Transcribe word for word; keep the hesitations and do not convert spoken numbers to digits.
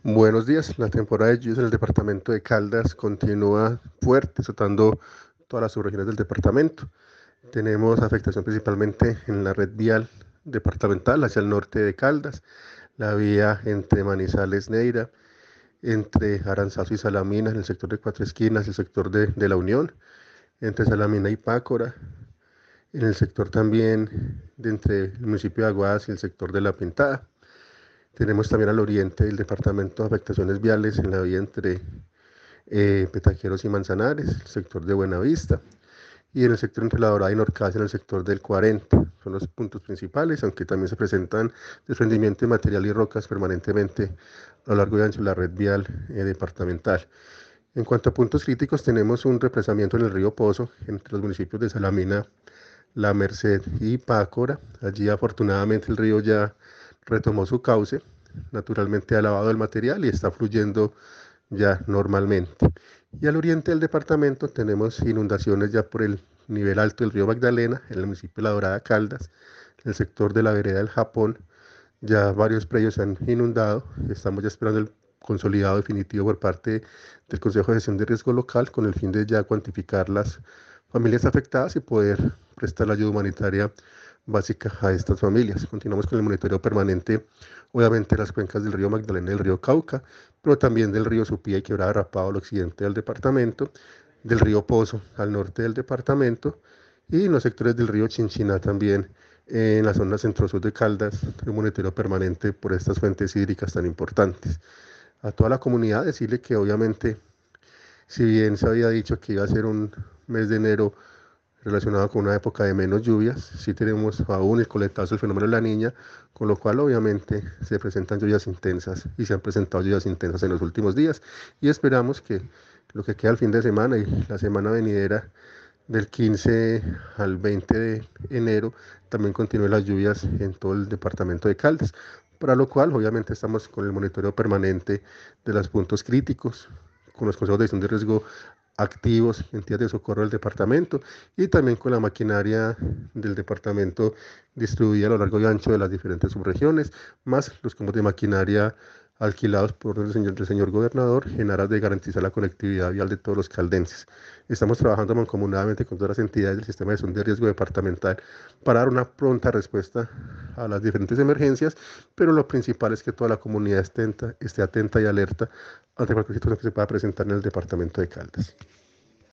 Buenos días. La temporada de lluvias en el departamento de Caldas continúa fuerte, azotando todas las subregiones del departamento. Tenemos afectación principalmente en la red vial departamental hacia el norte de Caldas, la vía entre Manizales, Neira, entre Aranzazu y Salamina, en el sector de Cuatro Esquinas, el sector de, de La Unión, entre Salamina y Pácora, en el sector también de entre el municipio de Aguadas y el sector de La Pintada. Tenemos también al oriente del departamento afectaciones viales en la vía entre eh, Petaqueros y Manzanares, el sector de Buenavista, y en el sector entre La Dorada y Norcasia, en el sector del cuarenta. Son los puntos principales, aunque también se presentan desprendimiento de material y rocas permanentemente a lo largo y ancho de la red vial eh, departamental. En cuanto a puntos críticos, tenemos un represamiento en el río Pozo, entre los municipios de Salamina, La Merced y Pácora. Allí afortunadamente el río ya retomó su cauce, naturalmente ha lavado el material y está fluyendo ya normalmente. Y al oriente del departamento tenemos inundaciones ya por el nivel alto del río Magdalena, en el municipio de La Dorada Caldas, en el sector de la vereda del Japón. Ya varios predios se han inundado, estamos ya esperando el consolidado definitivo por parte del Consejo de Gestión de Riesgo Local con el fin de ya cuantificar las familias afectadas y poder prestar la ayuda humanitaria básica a estas familias. Continuamos con el monitoreo permanente, obviamente, las cuencas del río Magdalena y del río Cauca, pero también del río Supía y Quebrada Rapado al occidente del departamento, del río Pozo al norte del departamento y en los sectores del río Chinchiná también en la zona centro-sur de Caldas, un monitoreo permanente por estas fuentes hídricas tan importantes. A toda la comunidad decirle que obviamente, si bien se había dicho que iba a ser un mes de enero relacionado con una época de menos lluvias, sí tenemos aún el coletazo del fenómeno de la niña, con lo cual obviamente se presentan lluvias intensas y se han presentado lluvias intensas en los últimos días y esperamos que lo que queda el fin de semana y la semana venidera del quince al veinte de enero también continúen las lluvias en todo el departamento de Caldas, para lo cual obviamente estamos con el monitoreo permanente de los puntos críticos, con los consejos de gestión de riesgo activos, entidades de socorro del departamento y también con la maquinaria del departamento distribuida a lo largo y ancho de las diferentes subregiones, más los combos de maquinaria alquilados por el señor, el señor gobernador en aras de garantizar la conectividad vial de todos los caldenses. Estamos trabajando mancomunadamente con todas las entidades del sistema de gestión de riesgo departamental para dar una pronta respuesta a las diferentes emergencias, pero lo principal es que toda la comunidad esté atenta, esté atenta y alerta ante cualquier situación que se pueda presentar en el departamento de Caldas.